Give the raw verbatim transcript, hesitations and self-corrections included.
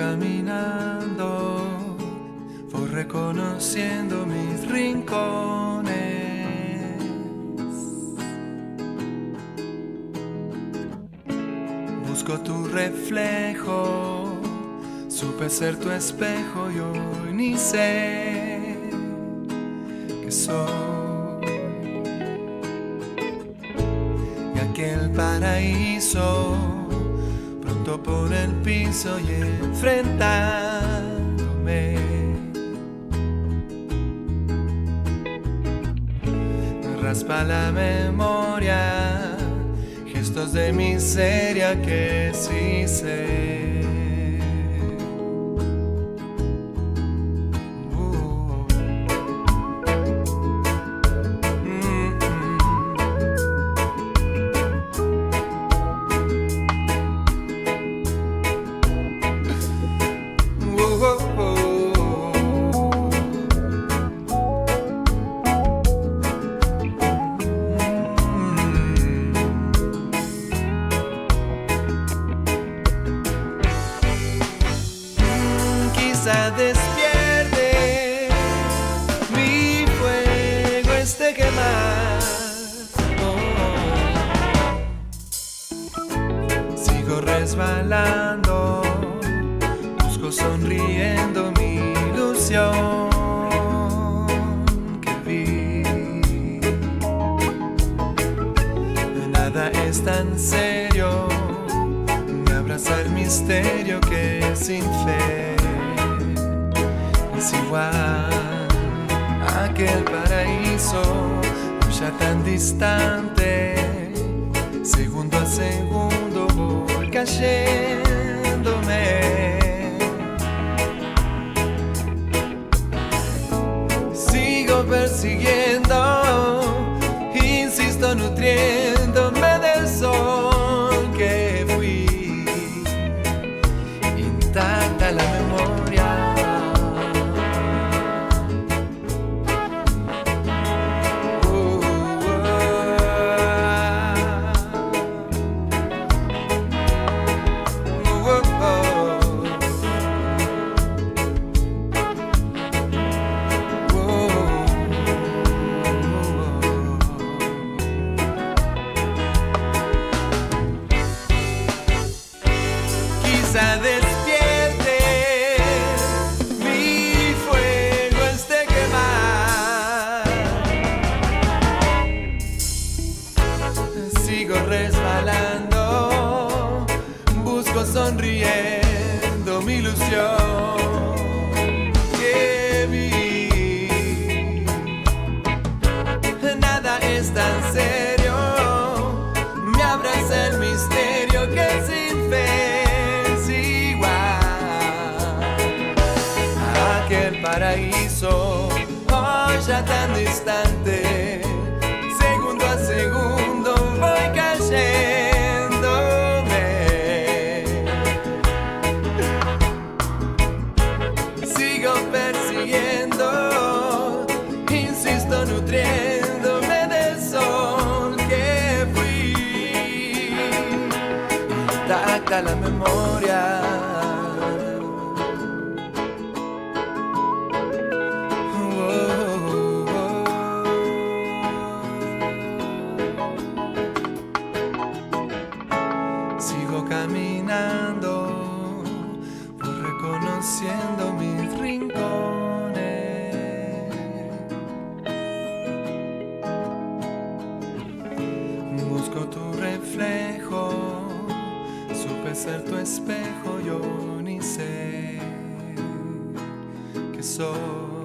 caminando, voy reconociendo mis rincones. Busco tu reflejo, supe ser tu espejo y hoy ni sé qué soy. Y aquel paraíso pronto por el piso y enfrentándome. Me raspa la memoria, gestos de miseria que sí sé. Despierte mi fuego, este quemar. Oh. Sigo resbalando, busco sonriendo mi ilusión que vi. Nada es tan serio, me abraza el misterio que sin fe es igual a aquel paraíso ya tan distante. Segundo a segundo voy cayéndome. Sigo persiguiendo, insisto nutriéndome del sol que fui. Intacta la memoria, despierte mi fuego, este quemar. Sigo resbalando, busco sonriendo mi ilusión que vi. Nada es tan serio, me abraza el misterio que sin fe. Paraíso, hoy ya tan distante, segundo a segundo voy cayéndome. Sigo persiguiendo, insisto nutriéndome del sol que fui. Intacta la memoria, caminando, voy reconociendo mis rincones. Busco tu reflejo, supe ser tu espejo, yo ni sé qué soy.